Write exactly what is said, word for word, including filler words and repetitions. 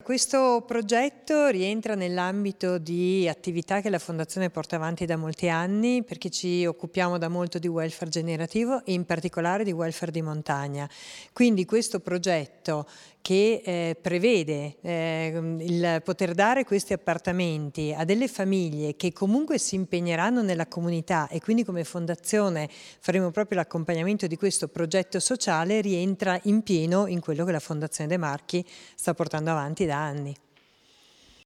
questo progetto rientra nell'ambito di attività che la Fondazione porta avanti da molti anni, perché ci occupiamo da molto di welfare generativo e in particolare di welfare di montagna. Quindi questo progetto che eh, prevede eh, il poter dare questi appartamenti a delle famiglie che comunque si impegneranno nella comunità, e quindi come Fondazione faremo proprio l'accompagnamento di questo progetto sociale, rientra in pieno in quello che la Fondazione De Marchi sta portando avanti da anni.